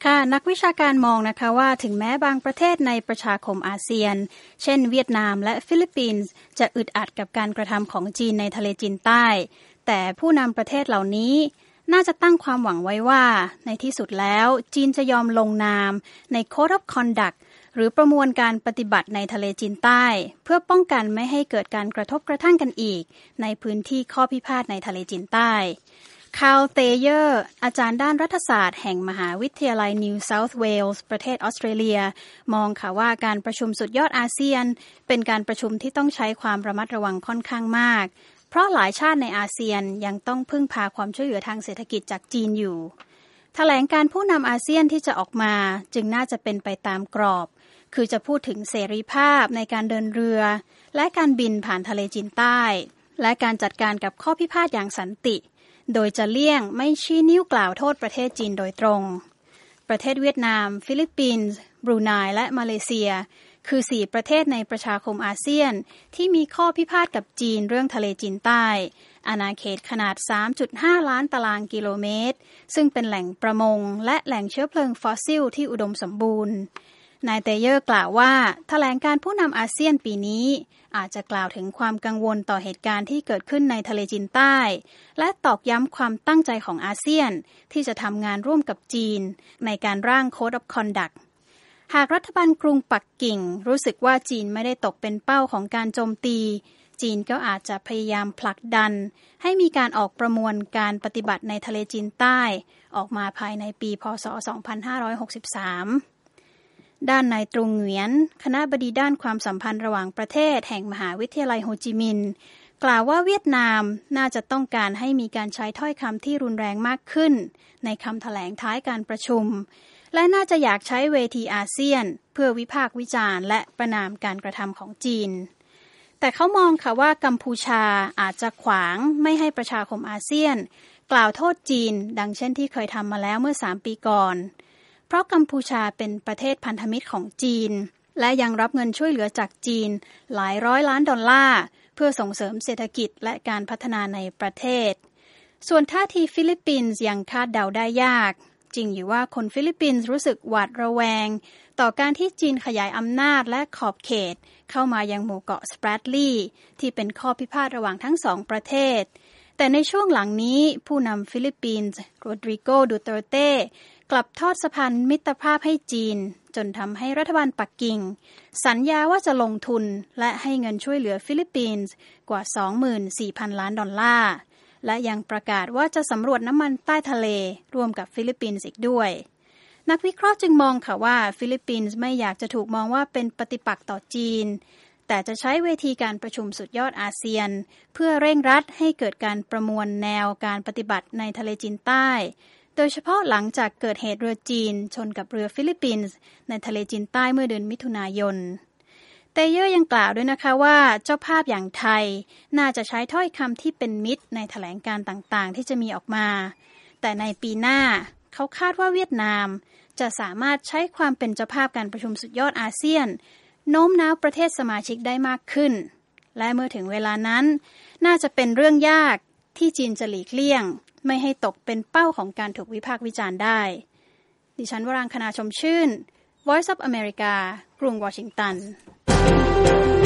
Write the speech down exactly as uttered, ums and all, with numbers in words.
ค่ะนักวิชาการมองนะคะว่าถึงแม้บางประเทศในประชาคมอาเซียนเช่นเวียดนามและฟิลิปปินส์จะอึดอัดกับการกระทำของจีนในทะเลจีนใต้แต่ผู้นำประเทศเหล่านี้น่าจะตั้งความหวังไว้ว่าในที่สุดแล้วจีนจะยอมลงนามใน Code of Conduct หรือประมวลการปฏิบัติในทะเลจีนใต้เพื่อป้องกันไม่ให้เกิดการกระทบกระทั่งกันอีกในพื้นที่ข้อพิพาทในทะเลจีนใต้คาร์ล เตเยอร์อาจารย์ด้านรัฐศาสตร์แห่งมหาวิทยาลัยนิวเซาท์เวลส์ประเทศออสเตรเลียมองค่ะว่าการประชุมสุดยอดอาเซียนเป็นการประชุมที่ต้องใช้ความระมัดระวังค่อนข้างมากเพราะหลายชาติในอาเซียนยังต้องพึ่งพาความช่วยเหลือทางเศรษฐกิจจากจีนอยู่แถลงการผู้นำอาเซียนที่จะออกมาจึงน่าจะเป็นไปตามกรอบคือจะพูดถึงเสรีภาพในการเดินเรือและการบินผ่านทะเลจีนใต้และการจัดการกับข้อพิพาทอย่างสันติโดยจะเลี่ยงไม่ชี้นิ้วกล่าวโทษประเทศจีนโดยตรงประเทศเวียดนามฟิลิปปินส์บรูไนและมาเลเซียคือสี่ประเทศในประชาคมอาเซียนที่มีข้อพิพาทกับจีนเรื่องทะเลจีนใต้อาณาเขตขนาด สามจุดห้า ล้านตารางกิโลเมตรซึ่งเป็นแหล่งประมงและแหล่งเชื้อเพลิงฟอสซิลที่อุดมสมบูรณ์นายเตเยอร์กล่าวว่าแถลงการผู้นำอาเซียนปีนี้อาจจะกล่าวถึงความกังวลต่อเหตุการณ์ที่เกิดขึ้นในทะเลจีนใต้และตอกย้ำความตั้งใจของอาเซียนที่จะทำงานร่วมกับจีนในการร่าง Code of Conduct หากรัฐบาลกรุงปักกิ่งรู้สึกว่าจีนไม่ได้ตกเป็นเป้าของการโจมตีจีนก็อาจจะพยายามผลักดันให้มีการออกประมวลการปฏิบัติในทะเลจีนใต้ออกมาภายในปีพ.ศ. สองพันห้าร้อยหกสิบสามด้านนายตรุงเหวียนคณบดีด้านความสัมพันธ์ระหว่างประเทศแห่งมหาวิทยาลัยโฮจิมินห์กล่าวว่าเวียดนามน่าจะต้องการให้มีการใช้ถ้อยคำที่รุนแรงมากขึ้นในคำแถลงท้ายการประชุมและน่าจะอยากใช้เวทีอาเซียนเพื่อวิพากษ์วิจารณ์และประณามการกระทำของจีนแต่เขามองค่ะว่ากัมพูชาอาจจะขวางไม่ให้ประชาคมอาเซียนกล่าวโทษจีนดังเช่นที่เคยทำมาแล้วเมื่อสามปีก่อนเพราะกัมพูชาเป็นประเทศพันธมิตรของจีนและยังรับเงินช่วยเหลือจากจีนหลายร้อยล้านดอลลาร์เพื่อส่งเสริมเศรษฐกิจและการพัฒนาในประเทศส่วนท่าทีฟิลิปปินส์ยังคาดเดาได้ยากจริงอยู่ว่าคนฟิลิปปินส์รู้สึกหวาดระแวงต่อการที่จีนขยายอำนาจและขอบเขตเข้ามายังหมู่เกาะสแปรดลีย์ที่เป็นข้อพิพาทระหว่างทั้งสองประเทศแต่ในช่วงหลังนี้ผู้นำฟิลิปปินส์โรดริโก ดูเตอร์เต้กลับทอดสะพานมิตรภาพให้จีนจนทำให้รัฐบาลปักกิ่งสัญญาว่าจะลงทุนและให้เงินช่วยเหลือฟิลิปปินส์กว่า สองหมื่นสี่พัน ล้านดอลลาร์และยังประกาศว่าจะสำรวจน้ำมันใต้ทะเลร่วมกับฟิลิปปินส์อีกด้วยนักวิเคราะห์จึงมองค่ะว่าฟิลิปปินส์ไม่อยากจะถูกมองว่าเป็นปฏิปักษ์ต่อจีนแต่จะใช้เวทีการประชุมสุดยอดอาเซียนเพื่อเร่งรัดให้เกิดการประมวลแนวการปฏิบัติในทะเลจีนใต้โดยเฉพาะหลังจากเกิดเหตุเรือจีนชนกับเรือฟิลิปปินส์ในทะเลจีนใต้เมื่อเดือนมิถุนายนเตเยอร์ยังกล่าวด้วยนะคะว่าเจ้าภาพอย่างไทยน่าจะใช้ถ้อยคำที่เป็นมิตรในแถลงการต่างๆที่จะมีออกมาแต่ในปีหน้าเขาคาดว่าเวียดนามจะสามารถใช้ความเป็นเจ้าภาพการประชุมสุดยอดอาเซียนโน้มน้าวประเทศสมาชิกได้มากขึ้นและเมื่อถึงเวลานั้นน่าจะเป็นเรื่องยากที่จีนจะหลีกเลี่ยงไม่ให้ตกเป็นเป้าของการถูกวิพากษ์วิจารณ์ได้ดิฉันวรังคณาชมชื่น Voice of America กรุงวอชิงตัน